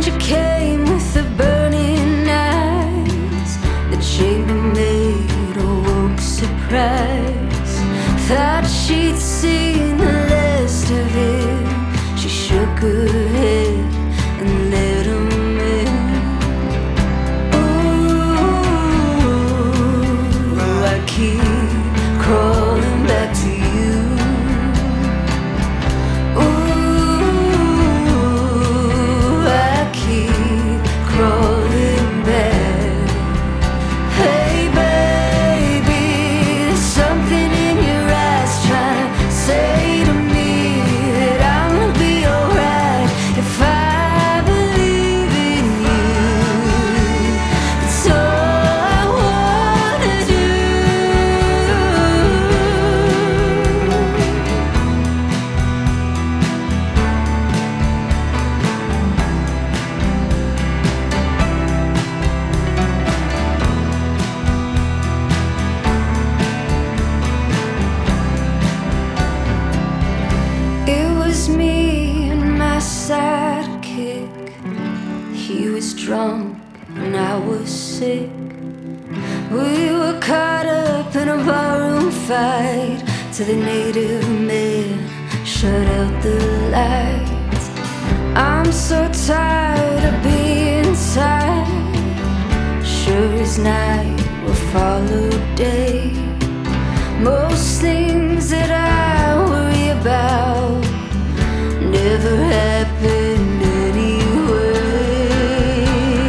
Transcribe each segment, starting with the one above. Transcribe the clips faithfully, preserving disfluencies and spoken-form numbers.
stranger came with the burning eyes. The chambermaid awoke surprised. Thought she'd seen the last of it. She shook her head and let him in. Ooh, I keep crawling back to you. Me and my sidekick. He was drunk and I was sick. We were caught up in a barroom fight till the native man shut out the lights. I'm so tired of being tired. Sure as night will follow day. Most things that I worry about never happened anyway.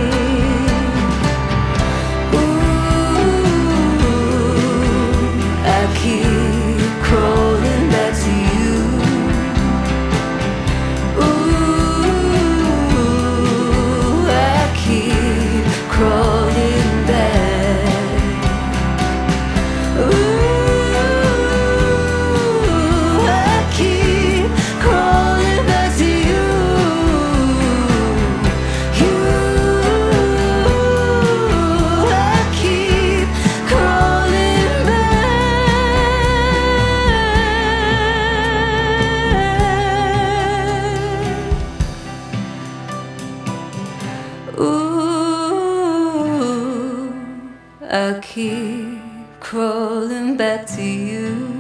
Ooh, I keep crawling back to you. Ooh, I keep crawling back. Ooh. Ooh, I keep crawling back to you.